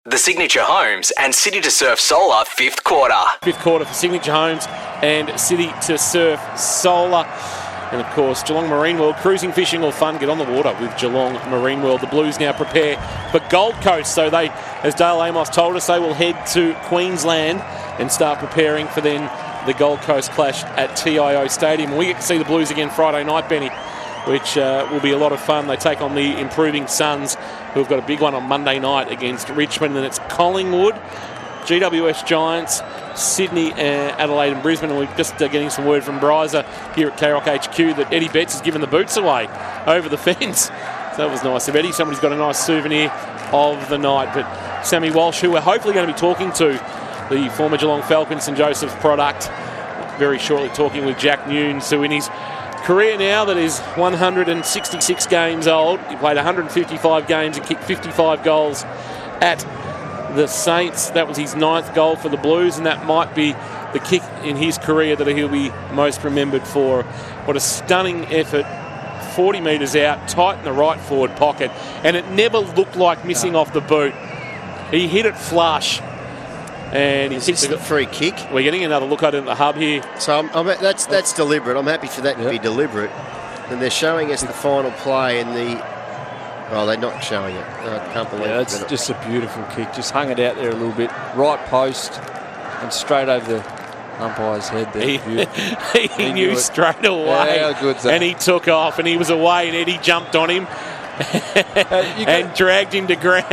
The Signature Homes and City to Surf Solar fifth quarter. Fifth quarter for Signature Homes and City to Surf Solar. And, of course, Geelong Marine World, cruising, fishing or fun. Get on the water with Geelong Marine World. The Blues now prepare for Gold Coast. So they, as Dale Amos told us, they will head to Queensland and start preparing for then the Gold Coast clash at TIO Stadium. We get to see the Blues again Friday night, Benny, which will be a lot of fun. They take on the improving Suns, who've got a big one on Monday night against Richmond. And then it's Collingwood, GWS Giants, Sydney, Adelaide and Brisbane. And we're just getting some word from Bryza here at K-Rock HQ that Eddie Betts has given the boots away over the fence. So that was nice of Eddie. Somebody's got a nice souvenir of the night. But Sammy Walsh, who we're hopefully going to be talking to, the former Geelong Falcons St Joseph's product, very shortly talking with Jack Nunes, who in his career now that is 166 games old. He played 155 games and kicked 55 goals at the Saints. That was his 9th goal for the Blues, and that might be the kick in his career that he'll be most remembered for. What a stunning effort. 40 metres out, tight in the right forward pocket, and it never looked like missing off the boot. He hit it flush. And is this the free kick? We're getting another look at it in the hub here. So that's deliberate. I'm happy for that to be deliberate. And they're showing us the final play in the... Oh, they're not showing it. I can't believe it. That's just a beautiful kick. Just hung it out there a little bit. Right post and straight over the umpire's head there. He knew straight away. Yeah, how good's that? And he took off and he was away and Eddie jumped on him. And dragged him to ground.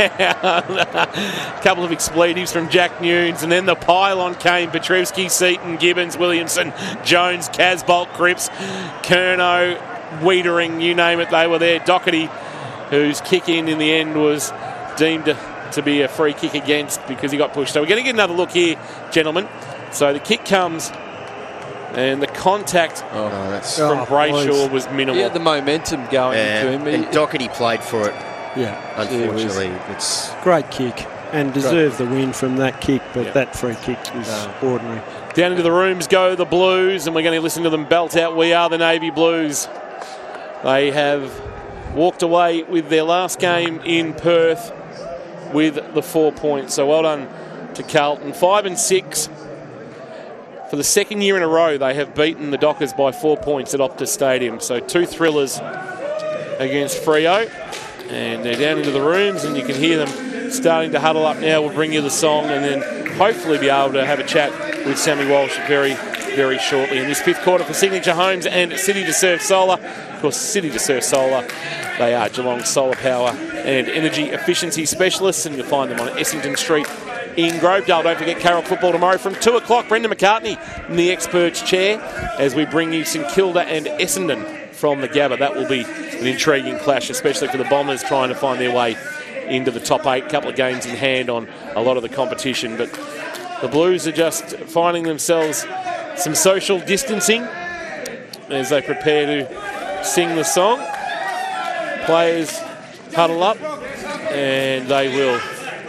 A couple of expletives from Jack Nunes, and then the pylon came. Petrevski, Seaton, Gibbons, Williamson, Jones, Casbolt, Cripps, Curnow, Wiedering, you name it, they were there. Doherty, whose kick in the end was deemed to be a free kick against because he got pushed. So we're going to get another look here, gentlemen. So the kick comes, and the contact from Brayshaw was minimal. He had the momentum going into him. And Doherty played for it. Yeah. Unfortunately, it's great kick and deserved the win from that kick, but that free kick was ordinary. Down into the rooms go the Blues, and we're going to listen to them belt out "We Are the Navy Blues." They have walked away with their last game in Perth with the 4 points. So well done to Carlton. 5 and 6. For the second year in a row, they have beaten the Dockers by 4 points at Optus Stadium. So 2 thrillers against Freo. And they're down into the rooms, and you can hear them starting to huddle up now. We'll bring you the song and then hopefully be able to have a chat with Sammy Walsh very, very shortly. In this fifth quarter for Signature Homes and City to Surf Solar. Of course, City to Surf Solar, they are Geelong's solar power and energy efficiency specialists, and you'll find them on Essington Street in Grovedale. Don't forget K-Rock football tomorrow from 2 o'clock. Brendan McCartney in the experts chair as we bring you St Kilda and Essendon from the Gabba. That will be an intriguing clash, especially for the Bombers trying to find their way into the top 8. Couple of games in hand on a lot of the competition, but the Blues are just finding themselves some social distancing as they prepare to sing the song. Players huddle up, and they will.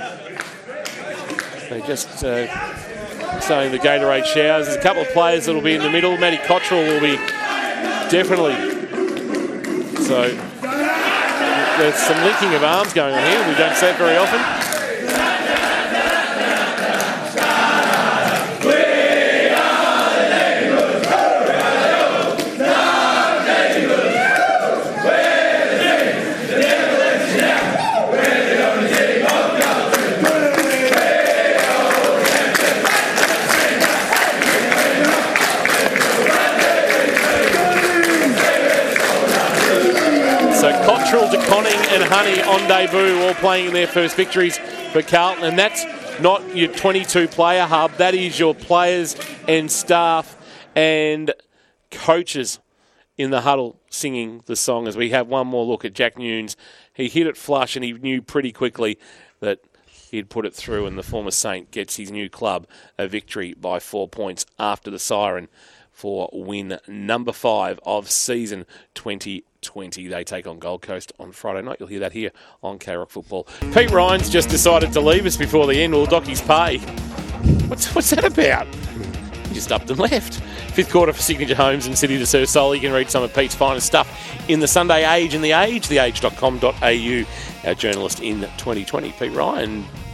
They just starting the Gatorade showers. There's a couple of players that will be in the middle. Matty Cottrell will be definitely. So there's some linking of arms going on here. We don't see it very often. Cottrell, De Conning and Honey on debut, all playing in their first victories for Carlton. And that's not your 22-player hub. That is your players and staff and coaches in the huddle singing the song. As we have one more look at Jack Nunes. He hit it flush, and he knew pretty quickly that he'd put it through, and the former Saint gets his new club a victory by 4 points after the siren for win number 5 of season 2020. They take on Gold Coast on Friday night. You'll hear that here on K-Rock Football. Pete Ryan's just decided to leave us before the end. We'll dock his pay. What's that about? He just upped and left. Fifth quarter for Signature Homes and City to Surf Solar. You can read some of Pete's finest stuff in the Sunday Age and The Age, theage.com.au. Our journalist in 2020, Pete Ryan,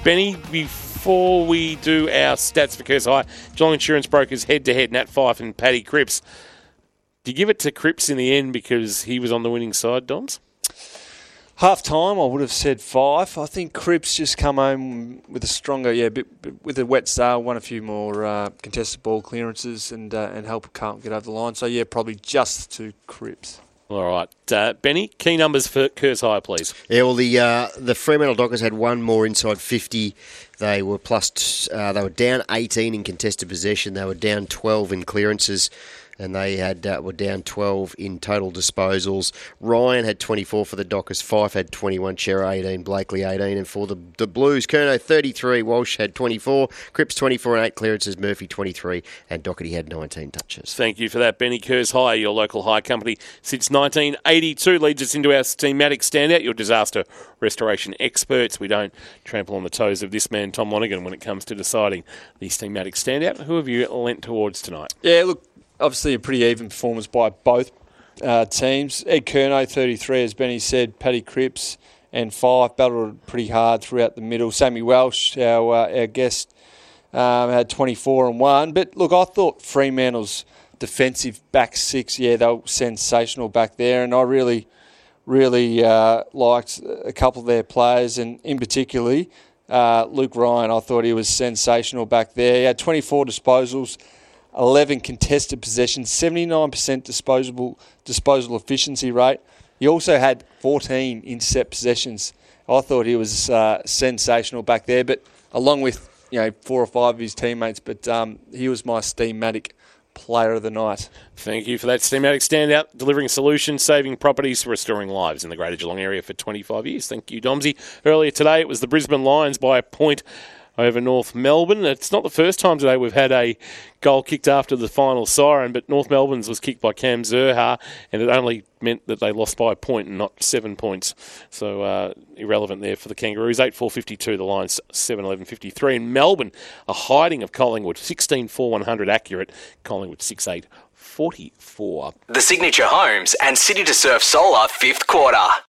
Benny, before we do our stats for Curse High, Geelong Insurance Brokers head-to-head, Nat Fyfe and Paddy Cripps. Do you give it to Cripps in the end because he was on the winning side, Dons? Half-time, I would have said 5. I think Cripps just come home with a stronger, with a wet sail, won a few more contested ball clearances and helped Carlton get over the line. So, probably just to Cripps. All right. Benny, key numbers for Curse High, please. Yeah, well, the Fremantle Dockers had one more inside 50. They were they were down 18 in contested possession. They were down 12 in clearances. And they were down 12 in total disposals. Ryan had 24 for the Dockers. Fyfe had 21. Chera 18. Blakely 18. And for the Blues, Curnow 33. Walsh had 24. Cripps 24 and 8 clearances. Murphy 23. And Doherty had 19 touches. Thank you for that, Benny. Curse High, your local high company since 1982, leads us into our Steamatic Standout, your disaster restoration experts. We don't trample on the toes of this man, Tom Lonergan, when it comes to deciding the Steamatic Standout. Who have you lent towards tonight? Yeah, look, obviously a pretty even performance by both teams. Ed Curnow, 33, as Benny said. Paddy Cripps and Fyfe battled pretty hard throughout the middle. Sammy Welsh, our guest, had 24 and 1. But look, I thought Fremantle's defensive back six, they were sensational back there. And I really liked a couple of their players. And in particularly, Luke Ryan, I thought he was sensational back there. He had 24 disposals, 11 contested possessions, 79% disposal efficiency rate. He also had 14 intercept possessions. I thought he was sensational back there, but along with 4 or 5 of his teammates. But he was my Steamatic player of the night. Thank you for that Steamatic Standout, delivering solutions, saving properties, restoring lives in the Greater Geelong area for 25 years. Thank you, Domsey. Earlier today, it was the Brisbane Lions by a point over North Melbourne. It's not the first time today we've had a goal kicked after the final siren, but North Melbourne's was kicked by Cam Zurhaar, and it only meant that they lost by a point and not 7 points. So irrelevant there for the Kangaroos. 8-4-52, the Lions 7-11-53. In Melbourne, a hiding of Collingwood, 16-4-100 accurate. Collingwood 6-8-44. The Signature Homes and City to Surf Solar 5th quarter.